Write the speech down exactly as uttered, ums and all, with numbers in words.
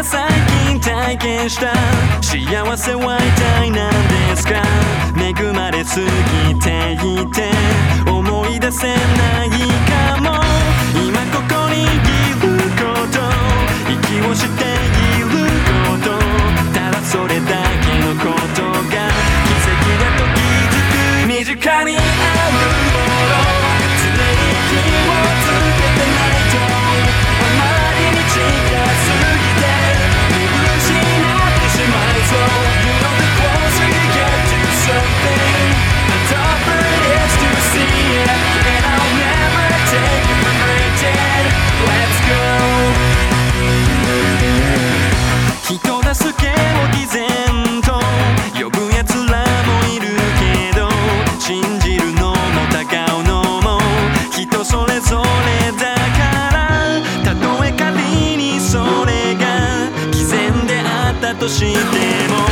が最近体験した幸せは一体何ですか。恵まれすぎていて思い出せないかも。今ここにいること、息をしていること、ただそれだけのことが奇跡だと気づく。身近にあるもの、常に気をつけてないとあまりに近すぎて見失ってしまいそう。 You know the closer you get to something, the tougher it is to see it, and I'll never take it for granted. Let's go. 人助けを偽善と呼ぶやつらもいるけど、信じるのも疑うのも人それぞれだから、たとえ仮にそれが偽善であったとしても